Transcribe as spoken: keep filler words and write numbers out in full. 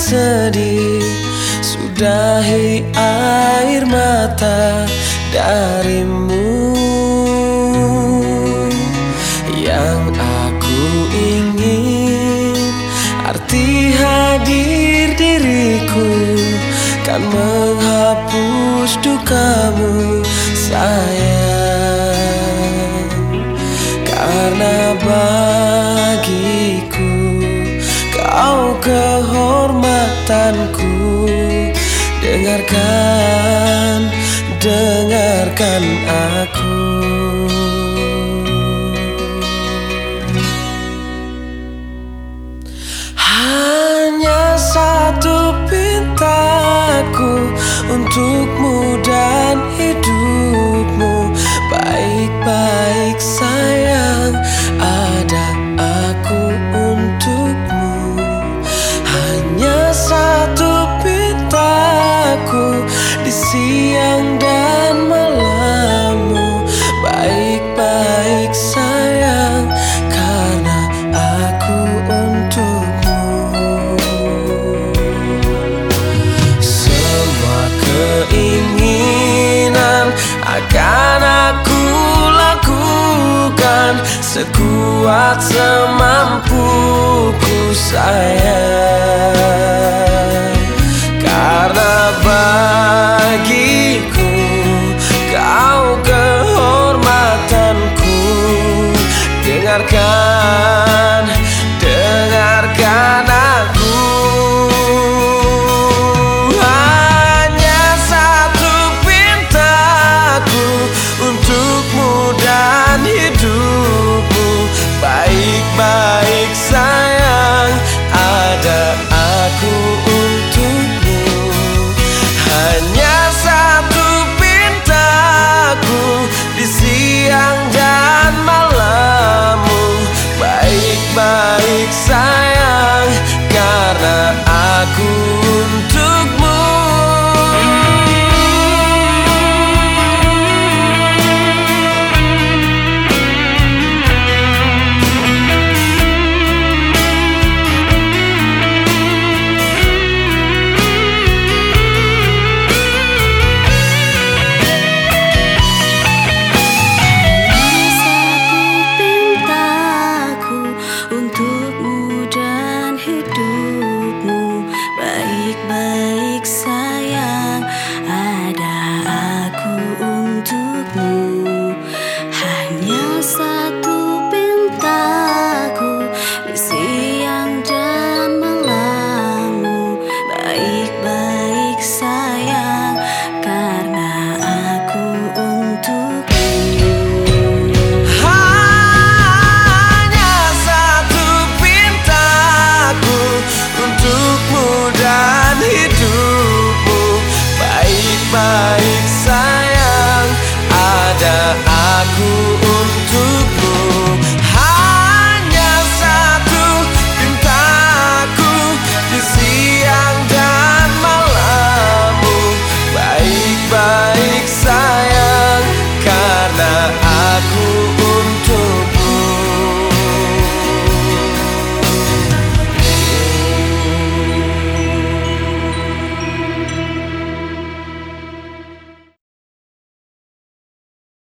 sedih, sudahi air mata darimu. Yang aku ingin, arti hadir diriku kan menghapus dukamu sayang. Karena bagiku kau kehormatanku. Dengarkan, dengarkan aku. Hanya satu pintaku untukmu dan hidupmu. Baik-baik sayang, ada aku untukmu. Hanya satu pintaku di siang dan malammu. Baik-baik sayang, karena aku untukmu. Semua keinginan akan aku lakukan sekuat semampuku sayang. Karena bagiku kau kehormatanku. Dengarkan, dengarkan aku. Hanya satu pintaku untukmu dan hidupmu. Baik-baik saja,